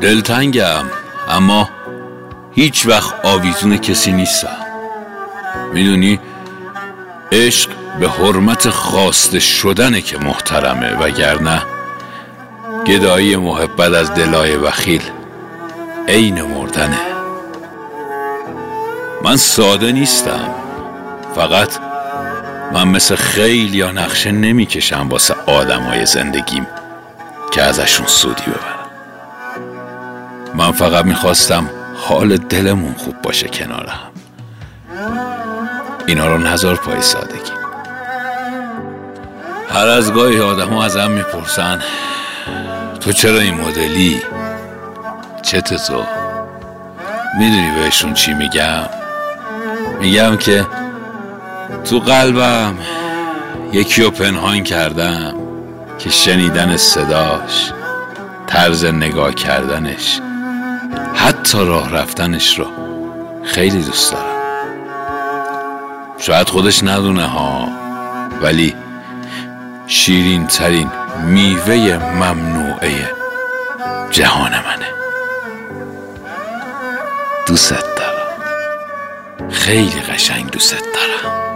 دلتنگم، اما هیچ وقت آویزون کسی نیستم. میدونی عشق به حرمت خواسته شدنه که محترمه، وگرنه گدایی محبت از دلای بخیل عین مردنه. من ساده نیستم، فقط من مثل خیل یا نقشه نمیکشم واسه آدمای زندگیم که ازشون سودی ببرم. من فقط میخواستم حال دلمون خوب باشه کنار هم. اینا رو نذار پای سادگی. هر از گاهی آدم ها ازم میپرسن تو چرا این مدلی؟ چته تو؟ میدونی بهشون چی میگم؟ میگم که تو قلبم یکی رو پنهان کردم که شنیدن صداش، طرز نگاه کردنش، حتی راه رفتنش رو خیلی دوست دارم. شاید خودش ندونه ها، ولی شیرین ترین میوه ممنوعه جهان منه. دوست دارم، خیلی قشنگ دوست دارم.